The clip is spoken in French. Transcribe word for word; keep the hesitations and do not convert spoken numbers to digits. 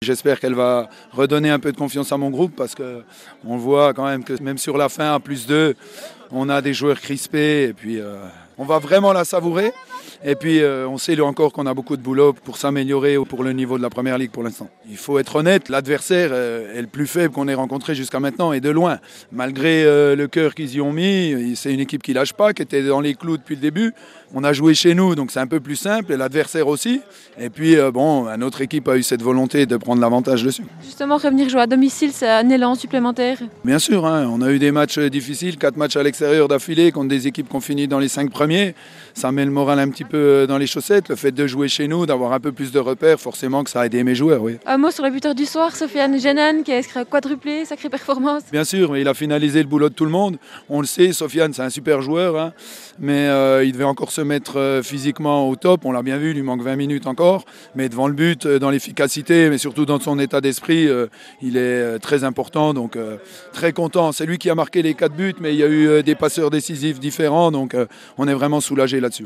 J'espère qu'elle va redonner un peu de confiance à mon groupe parce qu'on voit quand même que même sur la fin, à plus deux, on a des joueurs crispés et puis euh, on va vraiment la savourer. Et puis euh, on sait encore qu'on a beaucoup de boulot pour s'améliorer pour le niveau de la première ligue pour l'instant. Il faut être honnête, l'adversaire euh, est le plus faible qu'on ait rencontré jusqu'à maintenant et de loin. Malgré euh, le cœur qu'ils y ont mis, c'est une équipe qui lâche pas, qui était dans les clous depuis le début. On a joué chez nous, donc c'est un peu plus simple, et l'adversaire aussi. Et puis euh, bon, notre équipe a eu cette volonté de prendre l'avantage dessus. Justement, revenir jouer à domicile, c'est un élan supplémentaire. Bien sûr, hein, on a eu des matchs difficiles, quatre matchs à l'extérieur d'affilée contre des équipes qui ont fini dans les cinq premiers. Ça met le moral un petit peu dans les chaussettes. Le fait de jouer chez nous, d'avoir un peu plus de repères, forcément que ça a aidé mes joueurs. Oui. Un mot sur le buteur du soir, Sofiane Jennen, qui a quadruplé, sacrée performance. Bien sûr, mais il a finalisé le boulot de tout le monde. On le sait, Sofiane, c'est un super joueur, hein, mais euh, il devait encore se mettre euh, physiquement au top. On l'a bien vu, il lui manque vingt minutes encore. Mais devant le but, euh, dans l'efficacité, mais surtout dans son état d'esprit, euh, il est euh, très important. Donc euh, très content. C'est lui qui a marqué les quatre buts, mais il y a eu euh, des passeurs décisifs différents. Donc euh, on est vraiment soulagé là-dessus.